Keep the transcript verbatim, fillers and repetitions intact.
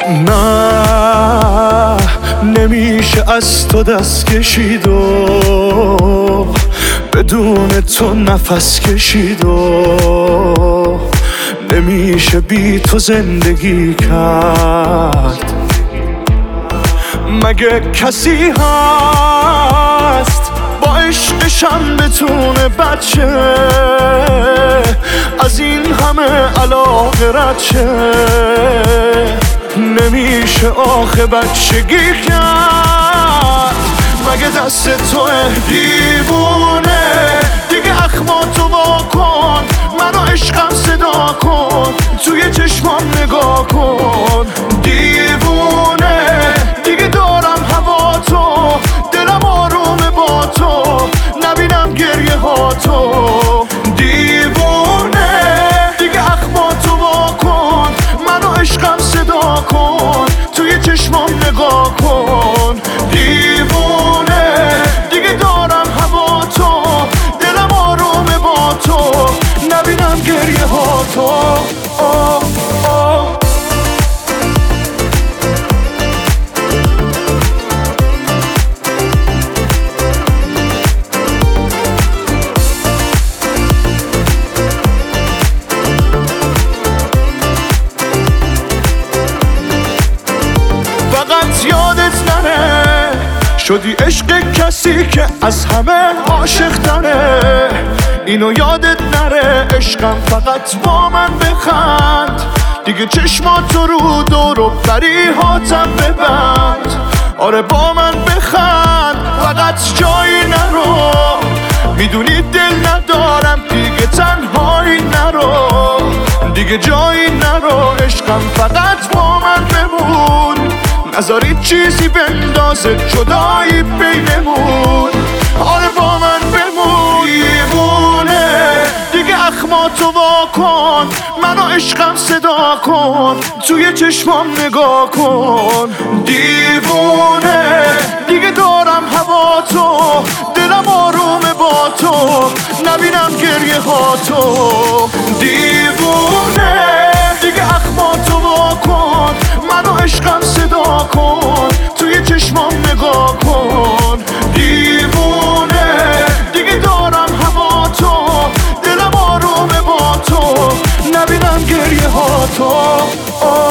نه نمیشه از تو دست کشید و بدون تو نفس کشید و نمیشه بی تو زندگی کرد. مگه کسی هست با عشقشم بتونه بچه از این همه علاقه رد شه؟ نمیشه آخه بچگی کرد. مگه دست توه دیوونه دیگه اخماتو وا کن، منو عشقم صدا کن، توی چشمام نگاه کن. دیوونه دیگه دارم هوا تو، دلم آرومه با تو، نبینم گریه ها تو. دیوونه دیگه اخماتو وا کن، منو عشقم صدا کن، توی چشمام نگاه کن. دیوونه دیگه دارم هوا تو، دلم آرومه با تو، نبینم گریه ها تو. آه آه. فقط یادت نره شدی عشق کسی که از همه عاشق تره. اینو یادت نره عشقم فقط با من بخند، دیگه چشماتو رو دور و بریهاتم ببند. آره با من بخند فقط جایی نرو، میدونی دل ندارم دیگه تنهایی نرو، دیگه جایی نرو. عشقم فقط با من بمون، نذاری چیزی بندازه جدایی بینمون. آره با من بمون. دیوونه دیگه اخماتو وا کن، منو عشقم صدا کن، توی چشمام نگاه کن. دیوونه دیگه دارم هوا تو، دلم آرومه با تو، نبینم گریه ها تو. دیوونه دیگه اخماتو وا کن، منو عشقم صدا کن، توی چشمام نگاه کن. دیوونه دیگه دارم هوا تو، دلم آرومه با تو، نبینم گریه ها تو.